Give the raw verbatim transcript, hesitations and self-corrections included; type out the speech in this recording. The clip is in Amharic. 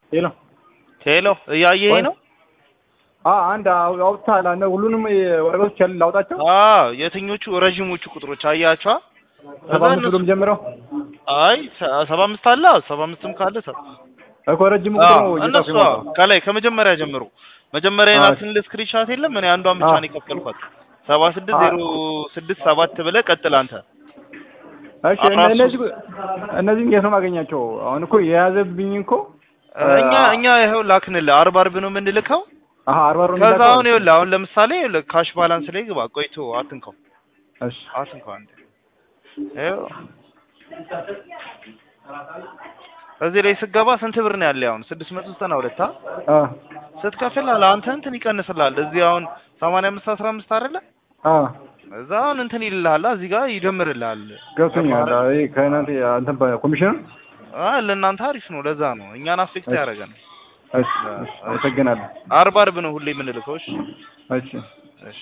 ሄሎ ሄሎ እያየኝ ነው? አዎ አንድ አውጥታል አነ ሁሉንም ወረቀቶች ያለ ላውጣቸው? አዎ የትኞቹ ረጅሞቹ ቁጥሮች አያቻ? ሰባ አምስት ብሎም ጀምረው? አይ ሰባ አምስት አለ ሰባ አምስትም ካለ ሰ እኮ ረጅም ቁጥር ነው እነሱ ከላይ ከመጀመሪያ ጀምሮ መጀመሪያ ናትን ለስክሪንሻት የለም እኔ አንዷን ብቻ ነው የከፈልኳት ሰባ ስድስት ዜሮ ስድስት ሰባት ብለህ ቀጥል አንተ። እሺ እነዚህ እነዚህ እንዴት ነው ማገኛቸው? አሁን እኮ የያዘብኝ እኮ እኛ እኛ ይሄው ላክንልህ አርባ አርብ ነው የምንልከው። አሃ አርባ አርብ ነው ከዛ አሁን ይኸውልህ አሁን ለምሳሌ ካሽ ባላንስ ላይ ግባ ቆይቶ አትንከው። እሺ አትንከው አንተ ይኸው እዚህ ላይ ስገባ ስንት ብር ነው ያለው? አሁን ስድስት መቶ ዘጠና ሁለት አ ስትከፍል አንተ እንትን ይቀንስልሃል። እዚህ አሁን ሰማንያ አምስት አስራ አምስት አይደለ? አ እዛውን እንትን ይልልሃል እዚህ ጋር ይደምርልሃል። ገብቶኛል። አይ ከእናንተ አንተ ኮሚሽን አ ለእናንተ አሪፍ ነው። ለዛ ነው እኛን አፌክት ያደርገን። እሺ አመሰግናለሁ። አርባ አርብ ነው ሁሌ የምንልከው። እሺ እሺ እሺ